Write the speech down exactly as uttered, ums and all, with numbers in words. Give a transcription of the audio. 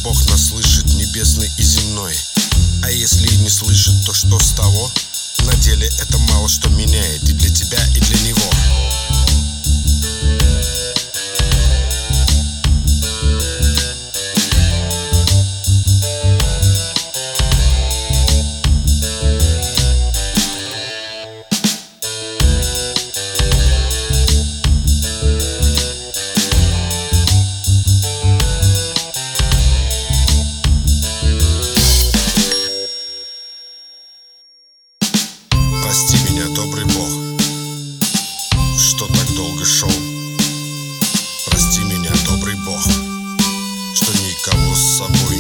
Бог нас слышит, небесный и земной. А если и не слышит, то что с того? На деле это мало что меняет и для тебя, и для него. Прости меня, добрый Бог, что так долго шел. Прости меня, добрый Бог, что никого с собой